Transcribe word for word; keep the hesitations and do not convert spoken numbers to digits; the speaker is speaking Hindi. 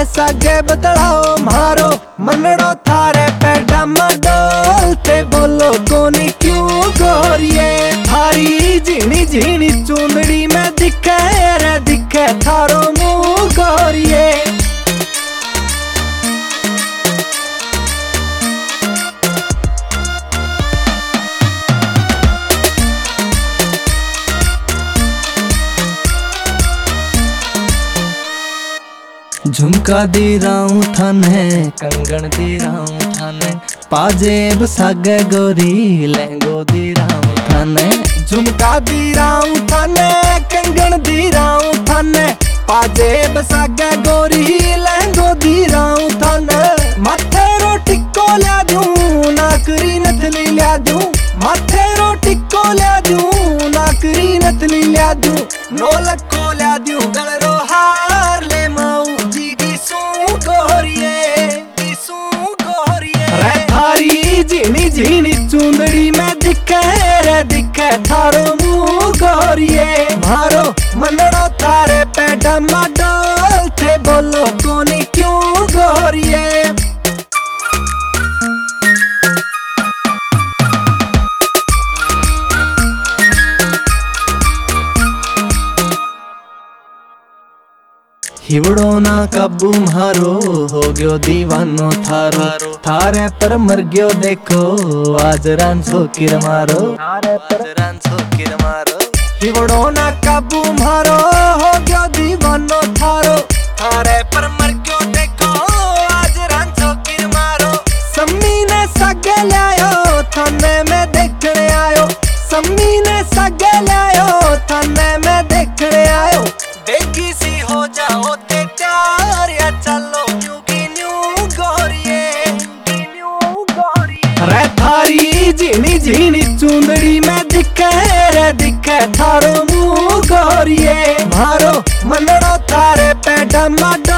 सागे बदलाओ मारो मनड़ो थारे पे डमाडोल ते बोलो कोनी क्यों गोरिए थारी झीणी झीणी चुंदड़ी में दिखे रे दिखे थारो मुंह गोरिए। झुमका दी राऊं थाने कंगन दी राऊं थाने पाजेब सागे गोरी लहंगो दी राऊं थाने झुमका दी राऊं थाने कंगन दी राऊं थाने पाजेब सागे गोरी लहंगो दी राऊं थाने माथे रो टिक्को ल्या दूं नाकरी नथली ल्या दूं माथे रो टिक्को ल्या दूं नाकरी नथली ल्या दूं नोलक को ल्या दूं गलरो हार ले माऊ थारी झीणी झीणी चुंदड़ी में दिखे रे दिखे थारो मुंह गोरिए मारो मनड़ो थारे पे डमाडोल थे बोलो कोनी क्यों गोरिए। हिवड़ो ना काबू मारो हो गयो दीवानो थारो थारे पर मर गयो देखो आज रांझो किर मारो थारे पर रांझो किर मारो हिवड़ो ना काबू मारो हो गयो दीवानो थारो थारे पर मर गयो देखो आज रांझो किर मारो सम्मी ने सागे लायो थाने में देखने आयो सम्मी ने सागे लायो थाने में देखने आयो देखी सी हो जाओ ते प्यार या चलो न्यू की न्यू गोरिए न्यू गोरिए रे थारी झीणी झीणी चुंदड़ी में दिखे रे दिखे थारो मुंह गोरिए मारो मनड़ो थारे पे डमा